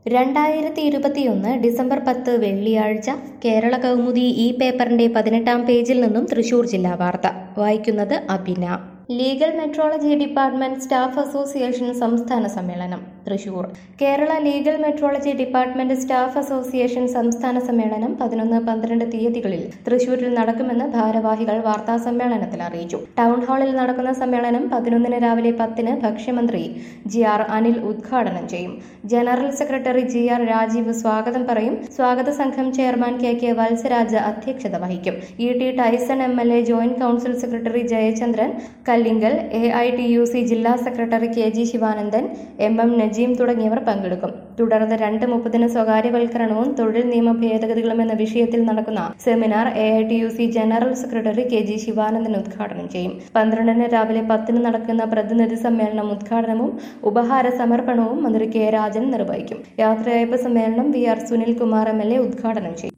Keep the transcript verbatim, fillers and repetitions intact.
രണ്ടായിരത്തി ഇരുപത്തിയൊന്ന് ഡിസംബർ പത്ത് വെള്ളിയാഴ്ച കേരള കൗമുദി ഈ പേപ്പറിന്റെ പതിനെട്ടാം പേജിൽ നിന്നും തൃശൂർ ജില്ലാ വാർത്ത വായിക്കുന്നത് Abhina. Legal metrology department staff association സംസ്ഥാന സമ്മേളനം Thrissur. Kerala legal metrology department staff association സംസ്ഥാന സമ്മേളനം പതിനൊന്ന് പന്ത്രണ്ട് തീയതികളിൽ തൃശൂരിൽ നടക്കുമെന്ന് ഭാരവാഹികൾ വാർത്താ സമ്മേളനത്തിൽ അറിയിച്ചു. ടൗൺ ഹാളിൽ നടക്കുന്ന സമ്മേളനം പതിനൊന്നിന് രാവിലെ പത്തിന് ഭക്ഷ്യമന്ത്രി ജി ആർ അനിൽ ഉദ്ഘാടനം ചെയ്യും. General secretary G R Rajeev സ്വാഗതം പറയും. സ്വാഗത സംഘം ചെയർമാൻ കെ കെ വത്സരാജ് അധ്യക്ഷത വഹിക്കും. E T Tyson M L A, joint council secretary Jayachandran Kallingal, A I T U C ജില്ലാ സെക്രട്ടറി K G Sivanandan, M M Najeem തുടങ്ങിയവർ പങ്കെടുക്കും. തുടർന്ന് രണ്ട് മുപ്പതിന് സ്വകാര്യവൽക്കരണവും തൊഴിൽ നിയമ ഭേദഗതികളും എന്ന വിഷയത്തിൽ നടക്കുന്ന seminar A I T U C general secretary K G Sivanandan ഉദ്ഘാടനം ചെയ്യും. പന്ത്രണ്ടിന് രാവിലെ പത്തിന് നടക്കുന്ന പ്രതിനിധി സമ്മേളനം ഉദ്ഘാടനവും ഉപഹാര സമർപ്പണവും മന്ത്രി കെ രാജൻ നിർവഹിക്കും. യാത്രയയപ്പ് സമ്മേളനം V R Sunilkumar M L A ഉദ്ഘാടനം ചെയ്യും.